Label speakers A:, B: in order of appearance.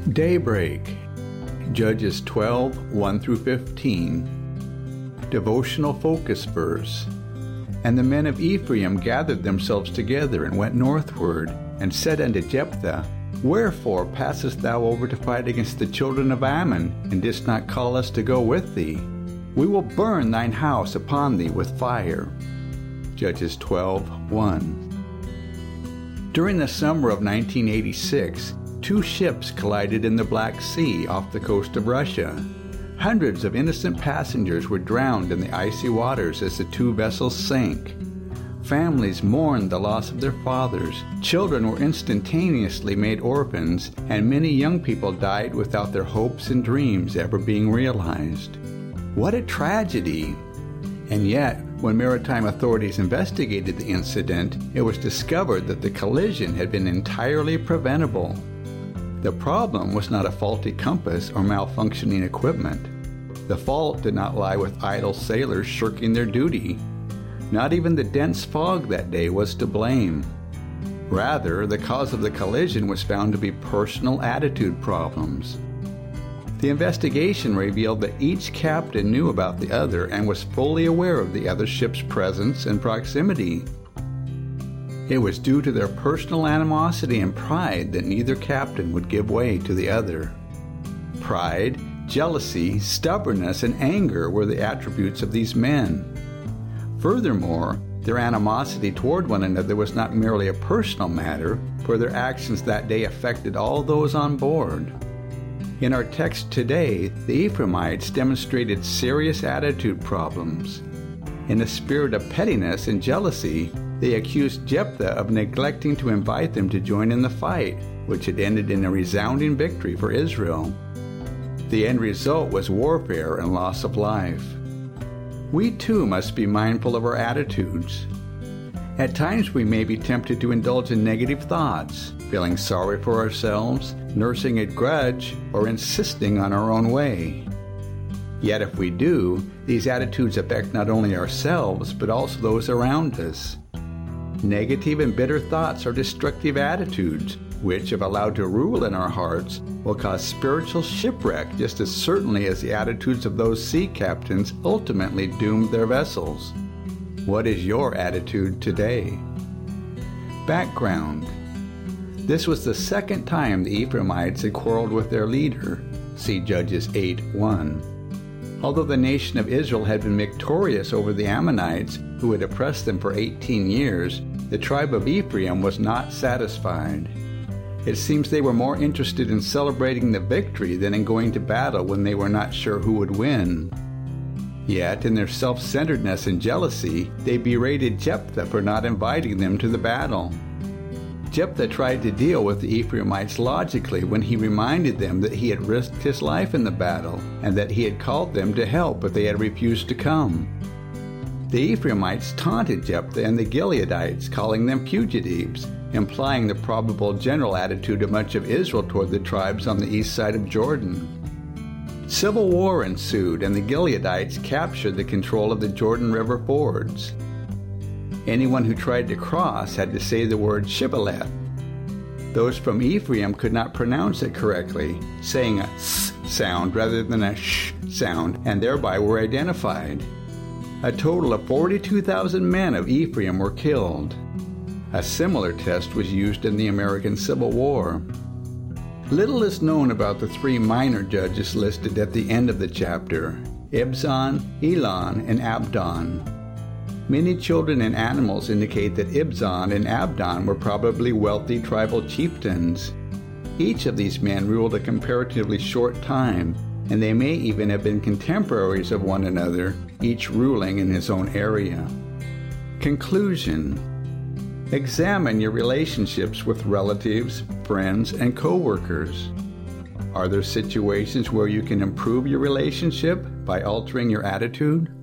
A: Daybreak, Judges 12, 1 through 15. Devotional focus verse. And the men of Ephraim gathered themselves together and went northward, and said unto Jephthah, Wherefore passest thou over to fight against the children of Ammon, and didst not call us to go with thee? We will burn thine house upon thee with fire. Judges 12:1. During the summer of 1986, 2 ships collided in the Black Sea off the coast of Russia. Hundreds of innocent passengers were drowned in the icy waters as the 2 vessels sank. Families mourned the loss of their fathers, children were instantaneously made orphans, and many young people died without their hopes and dreams ever being realized. What a tragedy! And yet, when maritime authorities investigated the incident, it was discovered that the collision had been entirely preventable. The problem was not a faulty compass or malfunctioning equipment. The fault did not lie with idle sailors shirking their duty. Not even the dense fog that day was to blame. Rather, the cause of the collision was found to be personal attitude problems. The investigation revealed that each captain knew about the other and was fully aware of the other ship's presence and proximity. It was due to their personal animosity and pride that neither captain would give way to the other. Pride, jealousy, stubbornness, and anger were the attributes of these men. Furthermore, their animosity toward one another was not merely a personal matter, for their actions that day affected all those on board. In our text today, the Ephraimites demonstrated serious attitude problems. In a spirit of pettiness and jealousy, they accused Jephthah of neglecting to invite them to join in the fight, which had ended in a resounding victory for Israel. The end result was warfare and loss of life. We too must be mindful of our attitudes. At times we may be tempted to indulge in negative thoughts, feeling sorry for ourselves, nursing a grudge, or insisting on our own way. Yet if we do, these attitudes affect not only ourselves, but also those around us. Negative and bitter thoughts are destructive attitudes, which, if allowed to rule in our hearts, will cause spiritual shipwreck just as certainly as the attitudes of those sea captains ultimately doomed their vessels. What is your attitude today? Background. This was the second time the Ephraimites had quarreled with their leader. See Judges 8:1. Although the nation of Israel had been victorious over the Ammonites, who had oppressed them for 18 years, the tribe of Ephraim was not satisfied. It seems they were more interested in celebrating the victory than in going to battle when they were not sure who would win. Yet, in their self-centeredness and jealousy, they berated Jephthah for not inviting them to the battle. Jephthah tried to deal with the Ephraimites logically when he reminded them that he had risked his life in the battle and that he had called them to help, but they had refused to come. The Ephraimites taunted Jephthah and the Gileadites, calling them fugitives, implying the probable general attitude of much of Israel toward the tribes on the east side of Jordan. Civil war ensued, and the Gileadites captured the control of the Jordan River fords. Anyone who tried to cross had to say the word Shibboleth. Those from Ephraim could not pronounce it correctly, saying a s sound rather than a sh sound, and thereby were identified. A total of 42,000 men of Ephraim were killed. A similar test was used in the American Civil War. Little is known about the 3 minor judges listed at the end of the chapter: Ibzan, Elon, and Abdon. Many children and animals indicate that Ibzan and Abdon were probably wealthy tribal chieftains. Each of these men ruled a comparatively short time, and they may even have been contemporaries of one another, each ruling in his own area. Conclusion. Examine your relationships with relatives, friends, and co-workers. Are there situations where you can improve your relationship by altering your attitude?